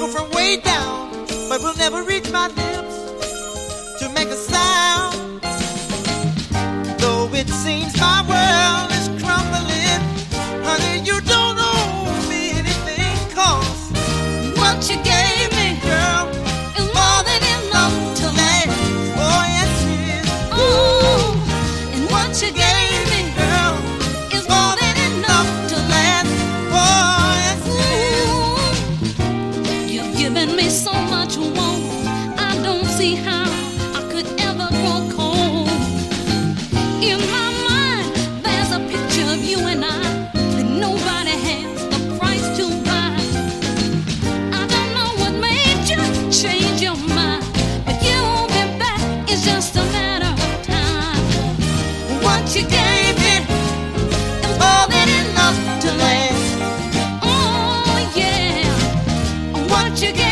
echo from way down, but will never reach my lips to make a sound. Though it seems my world is crumbling, honey, you don't owe me anything, 'cause what you gave me, girl, is more than enough to last. Oh, yes, it is. Oh, and what you gave me, girl, is more than enough to last. Oh, yes, it is. You've given me so much warmth, I don't see how I could ever grow cold. In my mind, there's a picture of you and I that nobody has the price to buy. I don't know what made you change your mind, but you'll be back, it's just a matter of time. What you gave me is more than enough to last. Oh yeah, what you gave